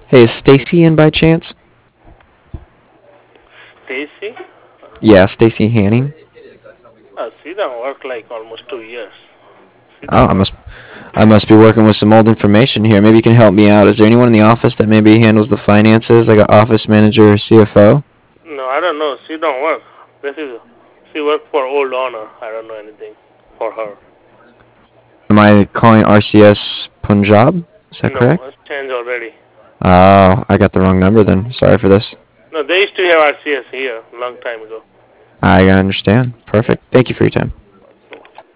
Hey, is Stacy in by chance? Stacy? Yeah, Stacy Hanning. She done work like almost 2 years. She Oh, done work. I must be working with some old information here. Maybe you can help me out. Is there anyone in the office that maybe handles the finances, like an office manager or CFO? No, I don't know. She don't work. This is she work for old owner. I don't know anything for her. Am I calling RCS Punjab? Is that No, correct? it's changed already. Oh, I got the wrong number then. Sorry for this. No, they used to have RCS here a long time ago. I understand. Perfect. Thank you for your time.